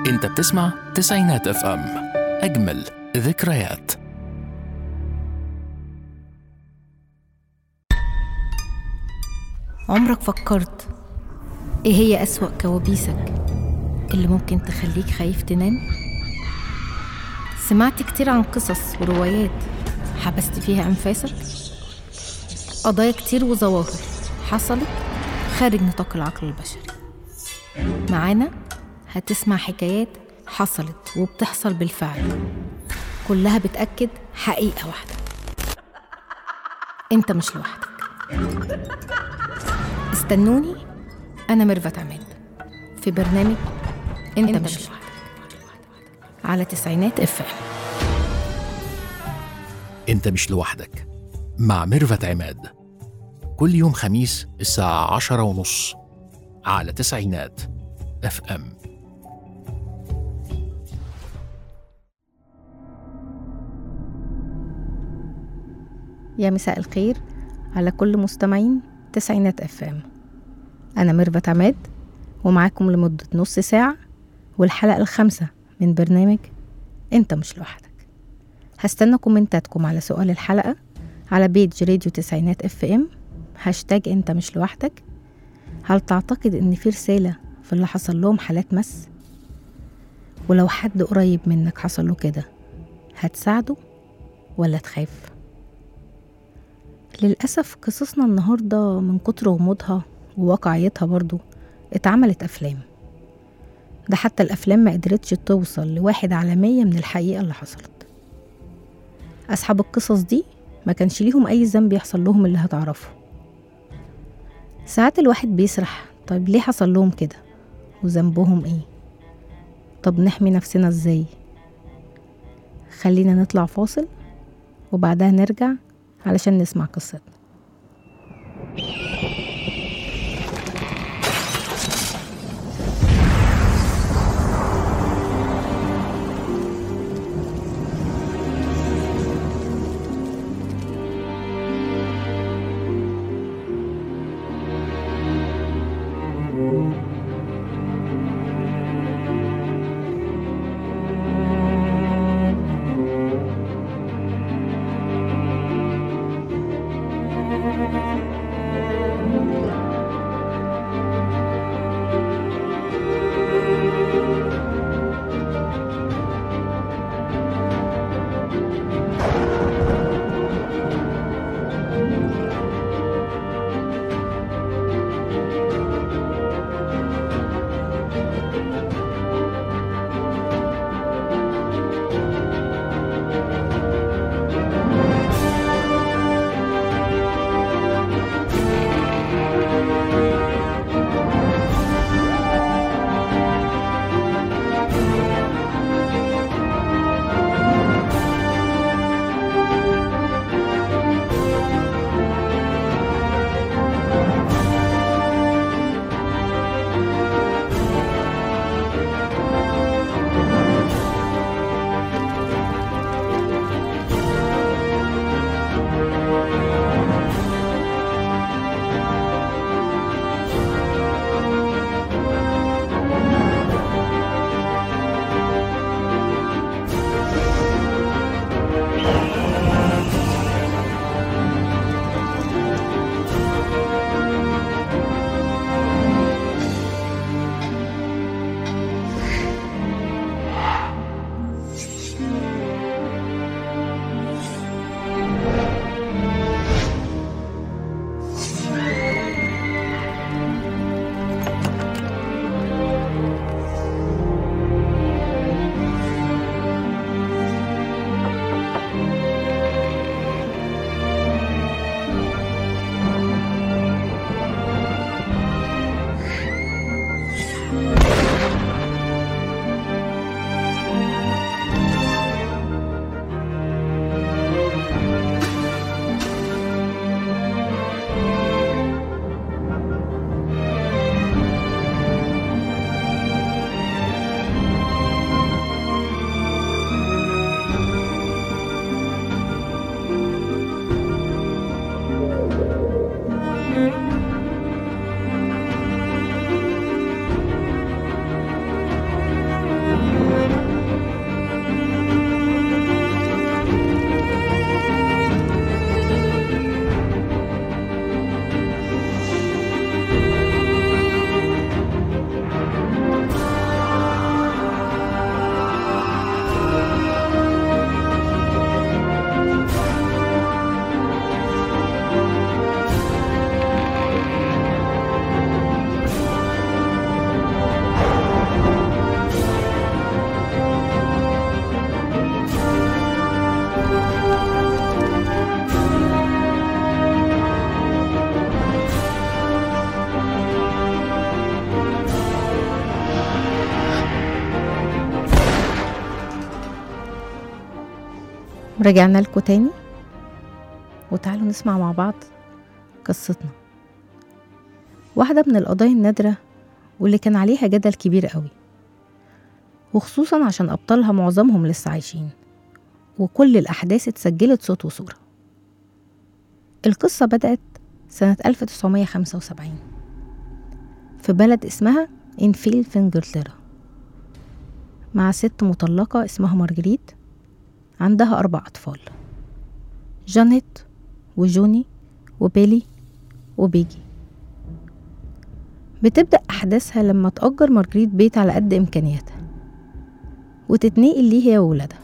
انت بتسمع تسعينات اف ام، اجمل ذكريات. عمرك فكرت ايه هي أسوأ كوابيسك اللي ممكن تخليك خايف تنام؟ سمعت كتير عن قصص وروايات حبست فيها أنفاسك، قضايا كتير وظواهر حصلت خارج نطاق العقل البشري. معانا هتسمع حكايات حصلت وبتحصل بالفعل، كلها بتأكد حقيقة واحدة: انت مش لوحدك. استنوني، أنا ميرفت عماد في برنامج انت مش لوحدك على تسعينات اف ام. انت مش لوحدك مع ميرفت عماد، كل يوم خميس الساعة 10:30 على تسعينات اف ام. يا مساء الخير على كل مستمعين تسعينات اف ام. أنا ميرفت عماد ومعاكم لمدة نص ساعة، والحلقة ال5 من برنامج انت مش لوحدك. هستنى كومنتاتكم على سؤال الحلقة على بيج راديو تسعينات اف ام هاشتاج انت مش لوحدك. هل تعتقد ان في رسالة في اللي حصل لهم حالات مس؟ ولو حد قريب منك حصل له كده هتساعده ولا تخاف؟ للأسف قصصنا النهاردة من كتر غموضها وواقعيتها برضو اتعملت أفلام. ده حتى الأفلام ما قدرتش توصل ل1/100 من الحقيقة اللي حصلت. أصحاب القصص دي ما كانش ليهم أي ذنب يحصل لهم اللي هتعرفه. ساعات الواحد بيسرح، طيب ليه حصل لهم كده وذنبهم ايه؟ طب نحمي نفسنا ازاي؟ خلينا نطلع فاصل وبعدها نرجع علشان نسمع قصتنا. رجعنا لكم تاني، وتعالوا نسمع مع بعض قصتنا. واحدة من القضايا النادرة واللي كان عليها جدل كبير قوي، وخصوصا عشان أبطالها معظمهم لسه عايشين، وكل الأحداث اتسجلت صوت وصورة. القصة بدأت سنة 1975 في بلد اسمها إنفيل في إنجلترا، مع ست مطلقة اسمها مارجريت، عندها 4 أطفال: جانيت وجوني وبيلي وبيجي. بتبدأ أحداثها لما تأجر مارجريت بيت على قد إمكانياتها وتتنقل ليه هي وولادها.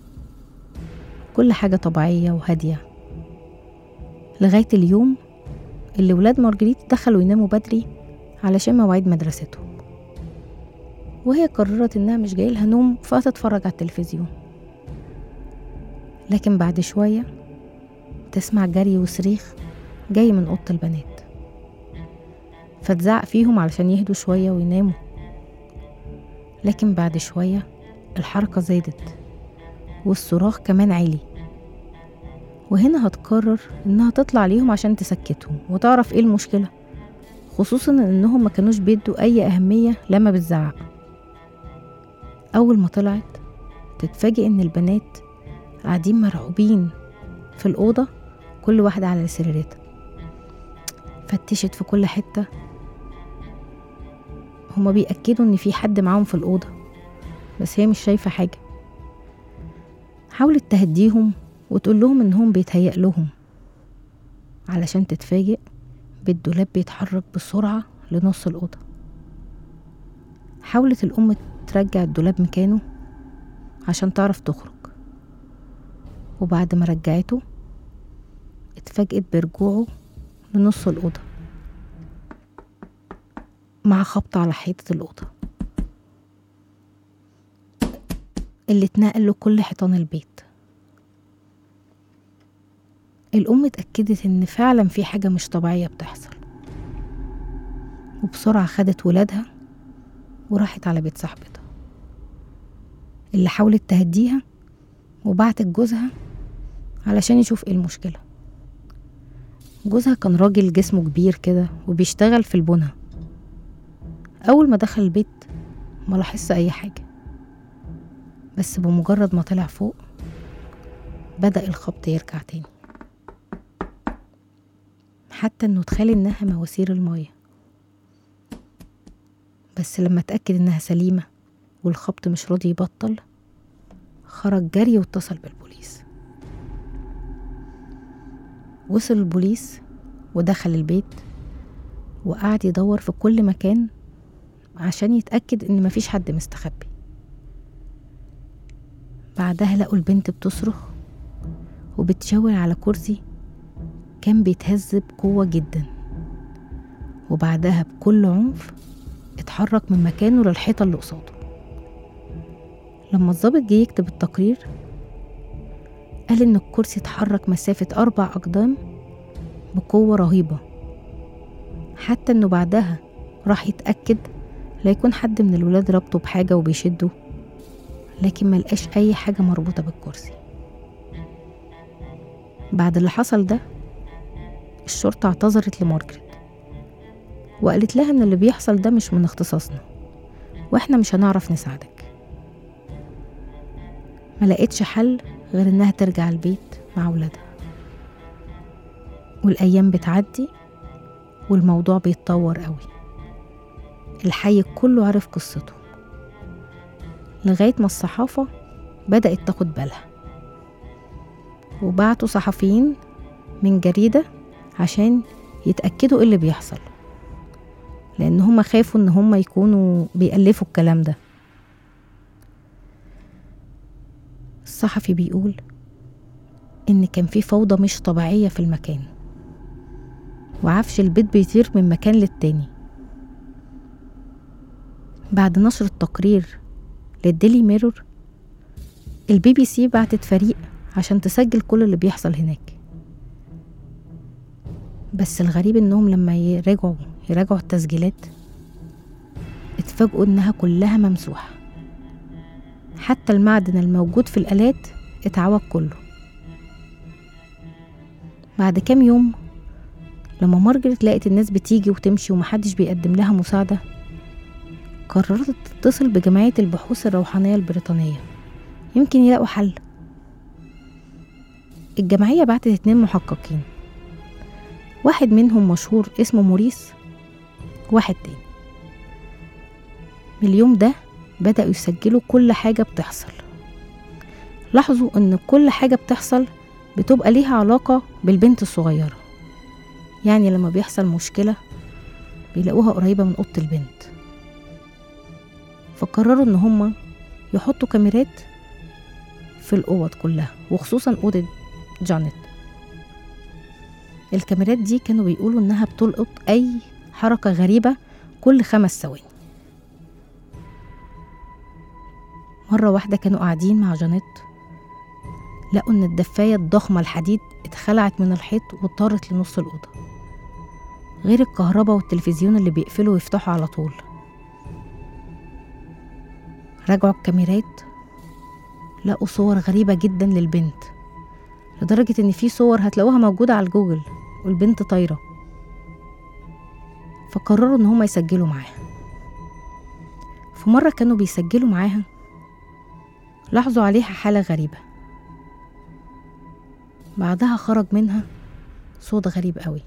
كل حاجة طبيعية وهادية لغاية اليوم اللي ولاد مارجريت دخلوا يناموا بدري علشان مواعيد مدرستهم، وهي قررت إنها مش جايلها نوم فتتفرج على التلفزيون. لكن بعد شوية تسمع جري وصريخ جاي من أوضة البنات، فتزعق فيهم علشان يهدوا شوية ويناموا. لكن بعد شوية الحركة زادت والصراخ كمان عالي، وهنا هتقرر إنها تطلع ليهم عشان تسكتهم وتعرف إيه المشكلة، خصوصا إنهم ما كانوش بيدوا أي أهمية لما بتزعق. أول ما طلعت تتفاجئ إن البنات قاعدين مرعوبين في الأوضة، كل واحدة على سريرتها. فتشت في كل حتة، هما بيأكدوا إن في حد معاهم في الأوضة، بس هي مش شايفة حاجة. حاولت تهديهم وتقول لهم إنهم بيتهيأ لهم، علشان تتفاجئ بالدولاب بيتحرك بسرعة لنص الأوضة. حاولت الأم ترجع الدولاب مكانه عشان تعرف تخرج، وبعد ما رجعته اتفاجئت برجوعه لنص الأوضة مع خبط على حيطة الأوضة اللي اتنقل له كل حيطان البيت. الأم اتأكدت إن فعلا في حاجة مش طبيعية بتحصل، وبسرعة خدت ولادها وراحت على بيت صاحبتها اللي حاولت تهديها، وبعتت جوزها علشان يشوف ايه المشكلة. جوزها كان راجل جسمه كبير كده وبيشتغل في البنا. أول ما دخل البيت ما لاحظش أي حاجة، بس بمجرد ما طلع فوق بدأ الخبط يرجع تاني، حتى انه تخيل انها مواسير المية. بس لما اتأكد انها سليمة والخبط مش راضي يبطل، خرج جري واتصل بالبوليس. وصل البوليس ودخل البيت وقعد يدور في كل مكان عشان يتأكد ان مفيش حد مستخبي. بعدها لقوا البنت بتصرخ وبتشاور على كرسي كان بيتهز بقوة جدا، وبعدها بكل عنف اتحرك من مكانه للحيطة اللي قصاده. لما الضابط جه يكتب التقرير قال ان الكرسي اتحرك مسافة 4 أقدام بقوة رهيبة، حتى انه بعدها راح يتأكد لا يكون حد من الولاد ربطه بحاجة وبيشده، لكن ملقاش اي حاجة مربوطة بالكرسي. بعد اللي حصل ده الشرطة اعتذرت لمارجريت وقالت لها ان اللي بيحصل ده مش من اختصاصنا واحنا مش هنعرف نساعدك. ما لقيتش حل غير انها ترجع البيت مع ولادها. والايام بتعدي والموضوع بيتطور قوي، الحي كله عرف قصته لغاية ما الصحافة بدأت تاخد بالها، وبعتوا صحفيين من جريدة عشان يتأكدوا ايه اللي بيحصل، لان هم خافوا ان هم يكونوا بيألفوا الكلام ده. الصحفي بيقول ان كان في فوضى مش طبيعية في المكان، وعفش البيت بيطير من مكان للتاني. بعد نشر التقرير للديلي ميرور، الBBC بعتت فريق عشان تسجل كل اللي بيحصل هناك. بس الغريب انهم لما يراجعوا التسجيلات اتفاجئوا انها كلها ممسوحة، حتى المعدن الموجود في الآلات اتعوج كله بعد كام يوم لما مارجريت لقت الناس بتيجي وتمشي ومحدش بيقدم لها مساعدة، قررت تتصل بجمعية البحوث الروحانية البريطانية يمكن يلاقوا حل. الجمعية بعتت 2 محققين، واحد منهم مشهور اسمه موريس، واحد تاني. من اليوم ده بدأوا يسجلوا كل حاجة بتحصل. لاحظوا ان كل حاجة بتحصل بتبقى ليها علاقة بالبنت الصغيرة، يعني لما بيحصل مشكلة بيلاقوها قريبة من أوضة البنت. فقرروا ان هم يحطوا كاميرات في الأوض كلها وخصوصا أوضة جانيت. الكاميرات دي كانوا بيقولوا انها بتلقط اي حركة غريبة كل 5 ثواني. مرة واحدة كانوا قاعدين مع جانيت، لقوا ان الدفاية الضخمة الحديد اتخلعت من الحيط وطارت لنص الأوضة، غير الكهرباء والتلفزيون اللي بيقفلوا ويفتحوا على طول. راجعوا الكاميرات لقوا صور غريبة جدا للبنت، لدرجة ان في صور هتلاقوها موجودة على الجوجل والبنت طايرة. فقرروا ان هما يسجلوا معاها. في مرة كانوا بيسجلوا معاها لاحظوا عليها حالة غريبة، بعدها خرج منها صوت غريب قوي.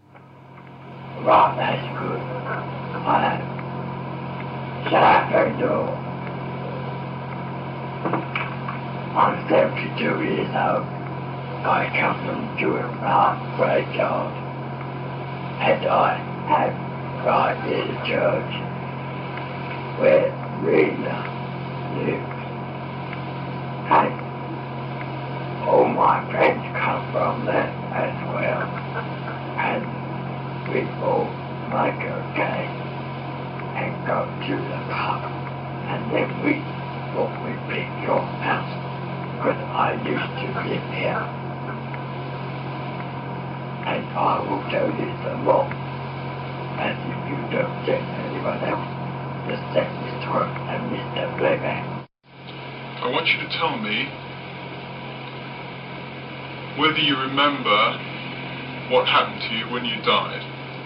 I'm 72 years old. I come from Durham graveyard, and I have right near the church where Rita lives. And all my friends come from there as well. And we all make a cake and go to the pub, and then we thought we'd pick your house. Because I used to live here. And I will tell you the law. And if you don't tell anyone else, the secretary and Mr. Playback. I want you to tell me whether you remember what happened to you when you died.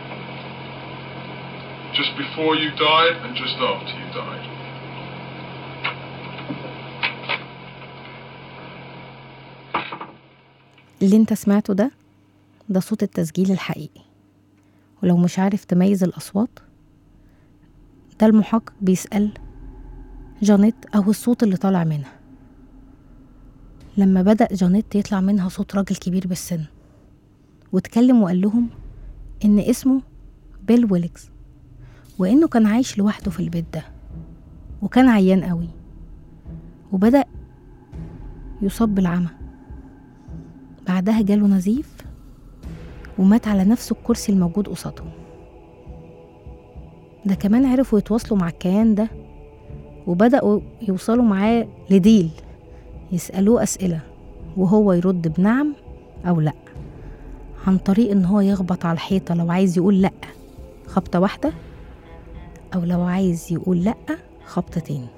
Just before you died and just after you died. اللي انت سمعته ده صوت التسجيل الحقيقي. ولو مش عارف تميز الأصوات، ده المحقق بيسأل جانيت أو الصوت اللي طالع منها. لما بدأ جانيت يطلع منها صوت راجل كبير بالسن، واتكلم وقال لهم إن اسمه بيل ويلكس، وإنه كان عايش لوحده في البيت ده وكان عيان قوي، وبدأ يصاب بالعمى. بعدها جاله نزيف ومات على نفس الكرسي الموجود قصادهم. ده كمان عرفوا يتواصلوا مع الكيان ده وبدأوا يوصلوا معاه لديل، يسألوه أسئلة وهو يرد بنعم أو لأ، عن طريق إن هو يخبط على الحيطة لو عايز يقول لأ خبطة واحدة، أو لو عايز يقول لأ خبطتين.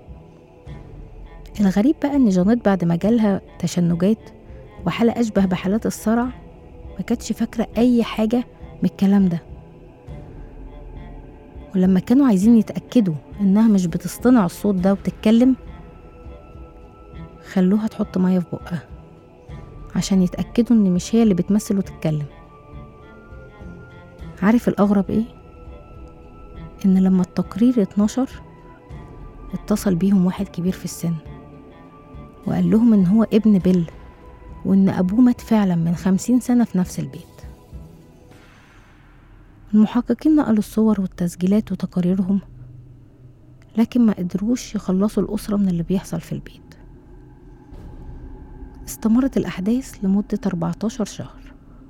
الغريب بقى إن جانيت بعد ما جالها تشنجات وحالة أشبه بحالات الصرع ما كانتش فاكرة أي حاجة من الكلام ده. ولما كانوا عايزين يتأكدوا إنها مش بتصطنع الصوت ده وبتتكلم، خلوها تحط مية في بقها عشان يتأكدوا إن مش هي اللي بتمثل وتتكلم. عارف الأغرب إيه؟ إن لما التقرير اتنشر اتصل بيهم واحد كبير في السن وقال لهم إن هو ابن بيل، وإن أبوه مات فعلا من 50 سنة في نفس البيت. المحققين نقلوا الصور والتسجيلات وتقاريرهم، لكن ما قدروش يخلصوا الأسرة من اللي بيحصل في البيت. استمرت الأحداث لمدة 14 شهر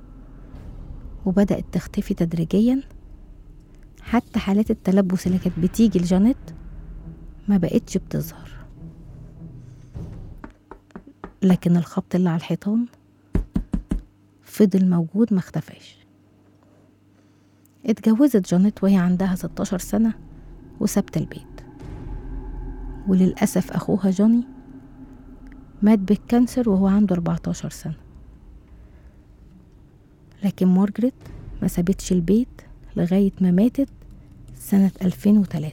وبدأت تختفي تدريجيا، حتى حالات التلبس اللي كانت بتيجي لجانيت ما بقتش بتظهر. لكن الخبط اللي على الحيطان فضل موجود ما اختفاش. اتجوزت جانيت وهي عندها 16 سنة وسابت البيت، وللأسف أخوها جوني مات بالكانسر وهو عنده 14 سنة. لكن مارجريت ما سابتش البيت لغاية ما ماتت سنة 2003.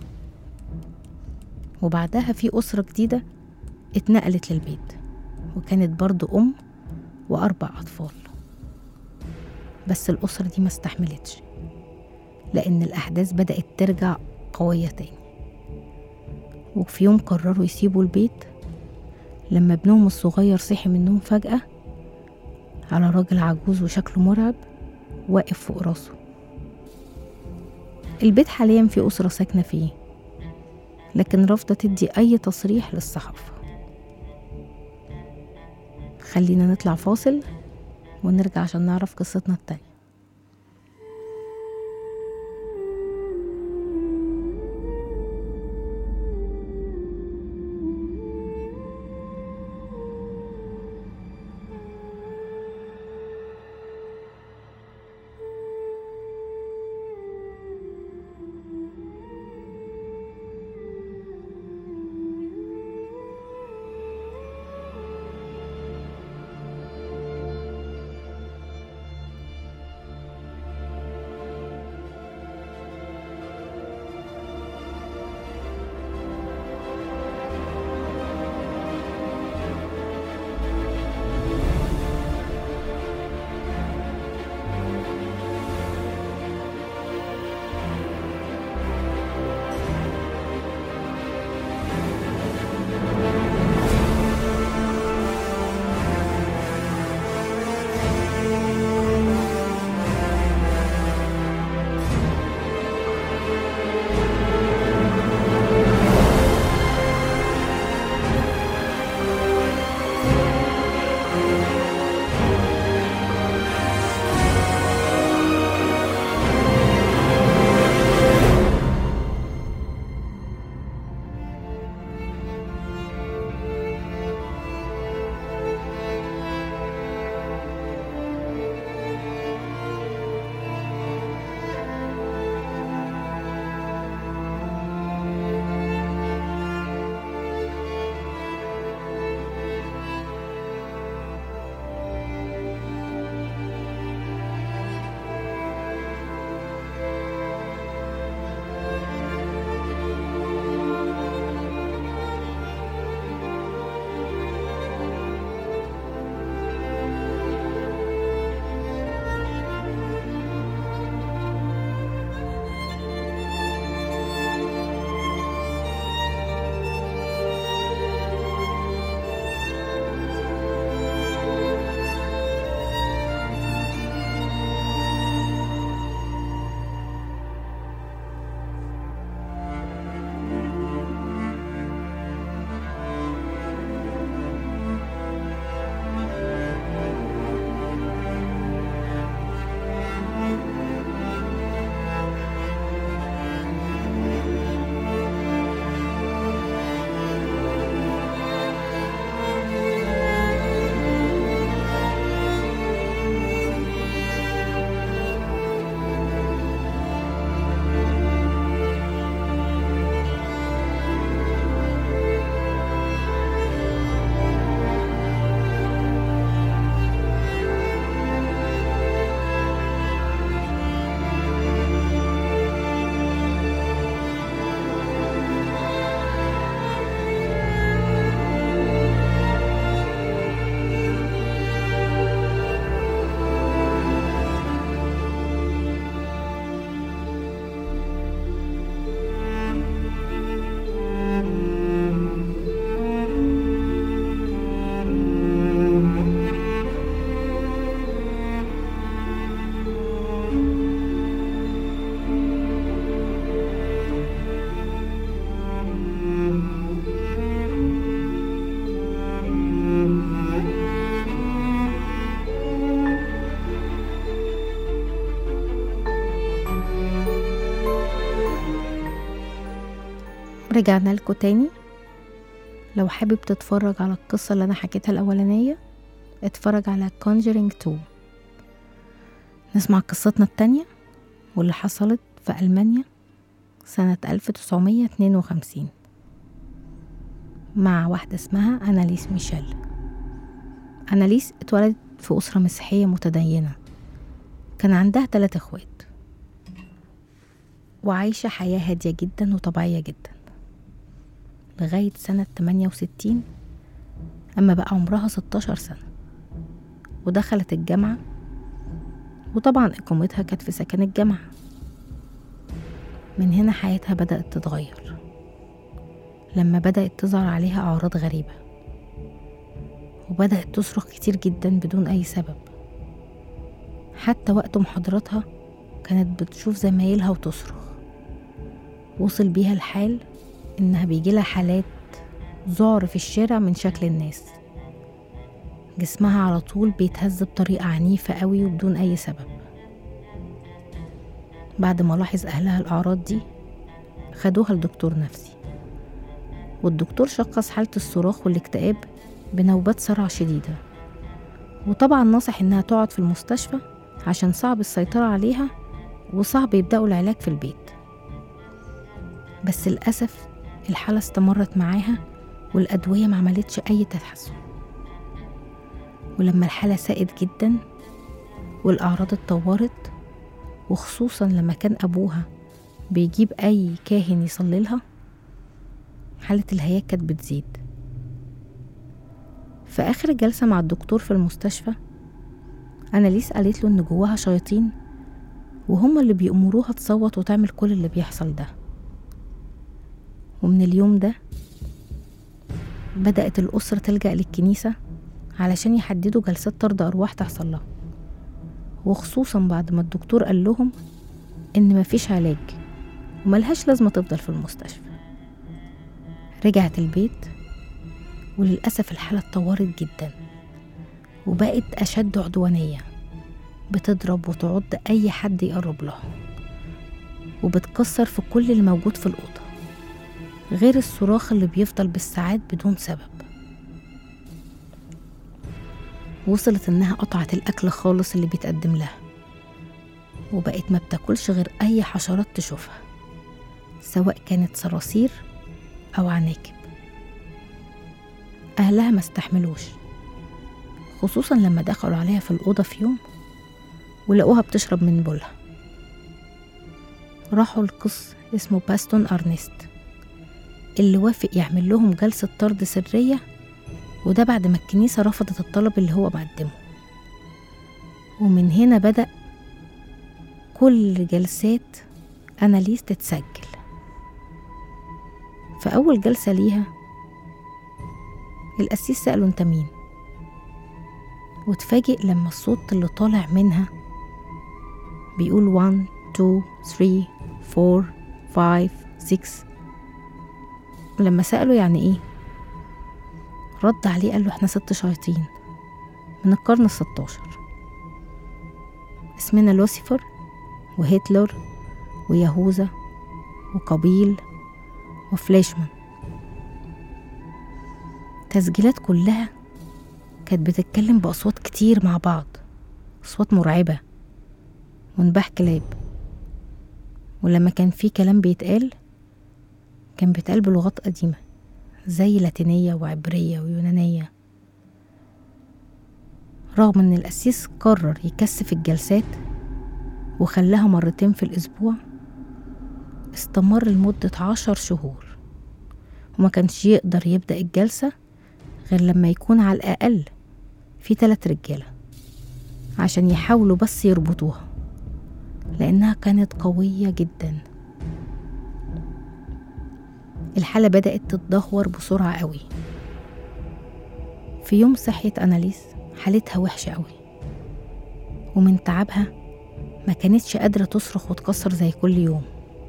وبعدها في أسرة جديدة اتنقلت للبيت، وكانت برضو أم و4 أطفال. بس الأسرة دي ما استحملتش، لأن الأحداث بدأت ترجع قوية تاني. وفي يوم قرروا يسيبوا البيت لما ابنهم الصغير صحي من النوم فجأة على راجل عجوز وشكله مرعب واقف فوق راسه. البيت حاليا في أسرة ساكنة فيه، لكن رافضة تدي أي تصريح للصحافة. خلينا نطلع فاصل ونرجع عشان نعرف قصتنا التانية. رجعنا لكم تاني. لو حابب تتفرج على القصة اللي أنا حكيتها الأولانية اتفرج على Conjuring 2. نسمع قصتنا التانية واللي حصلت في ألمانيا سنة 1952 مع واحدة اسمها أناليس ميشيل. أناليس اتولدت في أسرة مسيحية متدينة كان عندها 3 اخوات وعايشة حياة هادية جدا وطبيعية جدا لغاية سنة 68 أما بقى عمرها 16 سنة ودخلت الجامعة، وطبعا إقامتها كانت في سكن الجامعة. من هنا حياتها بدأت تتغير لما بدأت تظهر عليها أعراض غريبة، وبدأت تصرخ كتير جدا بدون أي سبب. حتى وقت محاضراتها كانت بتشوف زمايلها وتصرخ. وصل بيها الحال إنها بيجيلها حالات ذعر في الشارع من شكل الناس. جسمها على طول بيتهز بطريقة عنيفة قوي وبدون أي سبب. بعد ما لاحظ أهلها الأعراض دي خدوها لدكتور نفسي، والدكتور شخص حالة الصراخ والاكتئاب بنوبات صرع شديدة، وطبعا نصح إنها تقعد في المستشفى عشان صعب السيطرة عليها وصعب يبدأوا العلاج في البيت. بس للأسف الحالة استمرت معاها والأدوية ما عملتش أي تحسن. ولما الحالة ساءت جدا والأعراض اتطورت، وخصوصا لما كان أبوها بيجيب أي كاهن يصلي لها، حالة الهياج كانت بتزيد. في آخر جلسة مع الدكتور في المستشفى، أناليس قالت له إن جواها شياطين وهم اللي بيأمروها تصوت وتعمل كل اللي بيحصل ده. ومن اليوم ده بدأت الأسرة تلجأ للكنيسة علشان يحددوا جلسات طرد أرواح تحصل لها، وخصوصا بعد ما الدكتور قال لهم إن مفيش علاج وملهاش لازمة تفضل في المستشفى. رجعت البيت، وللأسف الحالة اتطورت جدا وبقت أشد عدوانية، بتضرب وتعض أي حد يقرب لها، وبتكسر في كل اللي موجود في الأوضة، غير الصراخ اللي بيفضل بالساعات بدون سبب. وصلت إنها قطعت الأكل خالص اللي بيتقدم لها، وبقت ما بتاكلش غير أي حشرات تشوفها، سواء كانت صراصير أو عناكب. أهلها ما استحملوش، خصوصا لما دخلوا عليها في الأوضة في يوم ولقوها بتشرب من بولها. راحوا لقس اسمه باستون أرنست اللي وافق يعمل لهم جلسة طرد سرية، وده بعد ما الكنيسة رفضت الطلب اللي هو مقدمه. ومن هنا بدأ كل جلسات أناليس تتسجل. في أول جلسة ليها القسيس سأله أنت مين؟ وتفاجئ لما الصوت اللي طالع منها بيقول 1 2 3 4 5 6. لما سأله يعني ايه، رد عليه قال له احنا 6 شياطين من القرن 16، اسمنا لوسيفر وهتلر ويهوذا وقابيل وفليشمان. تسجيلات كلها كانت بتتكلم بأصوات كتير مع بعض، أصوات مرعبة ونباح كلاب. ولما كان في كلام بيتقال كان بيتقال بلغات قديمة زي لاتينية وعبرية ويونانية. رغم ان القسيس قرر يكثف الجلسات وخلاها 2 مرات في الأسبوع، استمر لمدة 10 شهور، وما كانش يقدر يبدأ الجلسة غير لما يكون على الأقل في 3 رجالة عشان يحاولوا بس يربطوها، لأنها كانت قوية جدا. الحالة بدأت تتدهور بسرعة قوي. في يوم صحيت أناليس حالتها وحشة قوي، ومن تعبها ما كانتش قادرة تصرخ وتكسر زي كل يوم.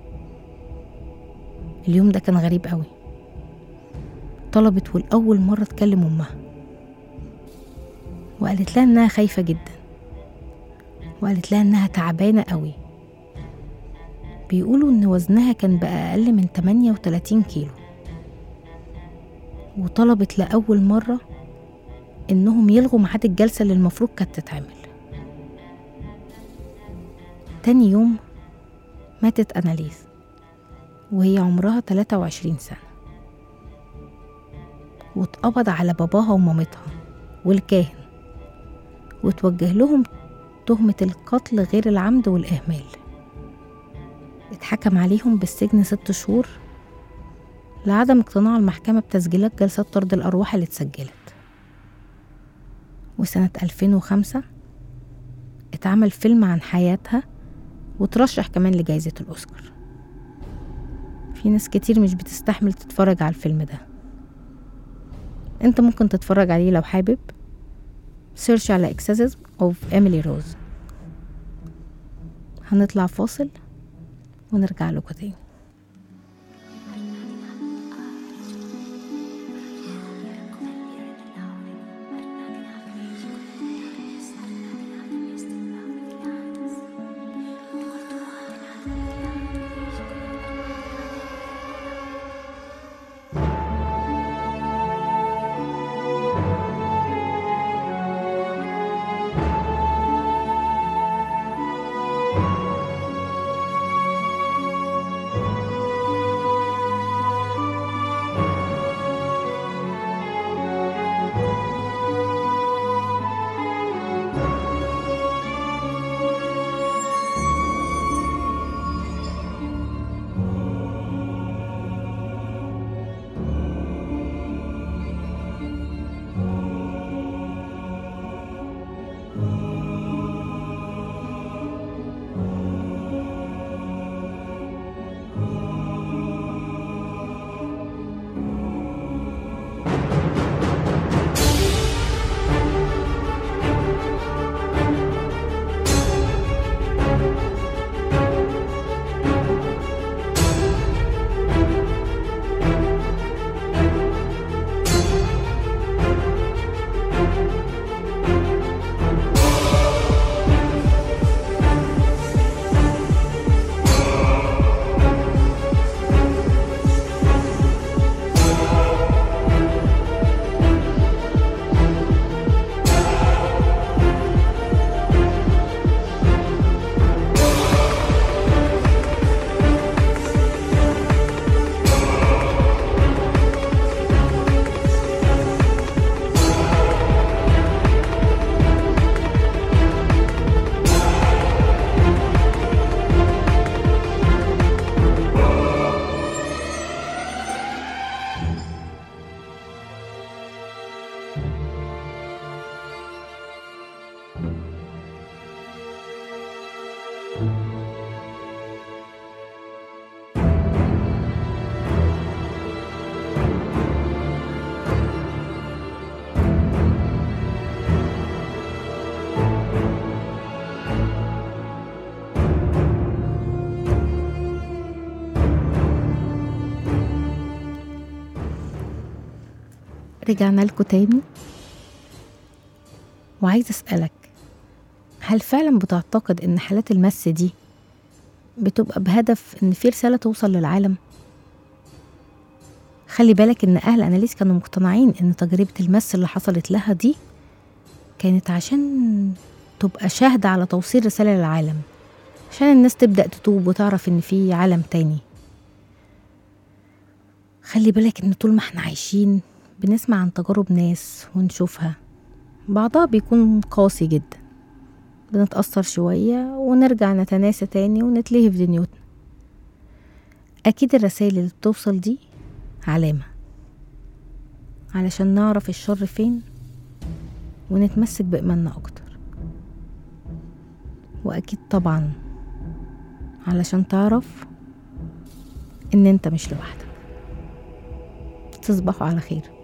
اليوم ده كان غريب قوي. طلبت والأول مرة تكلم أمها، وقالت لها إنها خايفة جدا، وقالت لها إنها تعبانة قوي. بيقولوا إن وزنها كان بقى أقل من 38 كيلو. وطلبت لأول مرة إنهم يلغوا ميعاد الجلسة اللي المفروض كانت تتعمل. تاني يوم ماتت أناليس وهي عمرها 23 سنة، واتقبض على باباها ومامتها والكاهن، وتوجه لهم تهمة القتل غير العمد والإهمال. اتحكم عليهم بالسجن 6 شهور لعدم اقتناع المحكمة بتسجيلات جلسات طرد الأرواح اللي اتسجلت. وسنة 2005 اتعمل فيلم عن حياتها وترشح كمان لجائزة الأوسكار. في ناس كتير مش بتستحمل تتفرج على الفيلم ده، انت ممكن تتفرج عليه لو حابب. سيرش على Exorcism of Emily Rose. هنطلع فاصل ونرجع لكم تاني. رجعنا لكم تاني، وعايز أسألك، هل فعلا بتعتقد ان حالات المس دي بتبقى بهدف ان في رسالة توصل للعالم؟ خلي بالك ان اهل أناليس كانوا مقتنعين ان تجربة المس اللي حصلت لها دي كانت عشان تبقى شاهدة على توصيل رسالة للعالم، عشان الناس تبدأ تتوب وتعرف ان في عالم تاني. خلي بالك ان طول ما احنا عايشين بنسمع عن تجارب ناس ونشوفها، بعضها بيكون قاسي جدا، بنتأثر شوية ونرجع نتناسى تاني ونتلهي في دنيوتنا. أكيد الرسائل اللي بتوصل دي علامة علشان نعرف الشر فين ونتمسك بإيماننا أكتر، وأكيد طبعا علشان تعرف إن أنت مش لوحدك. تصبحوا على خير.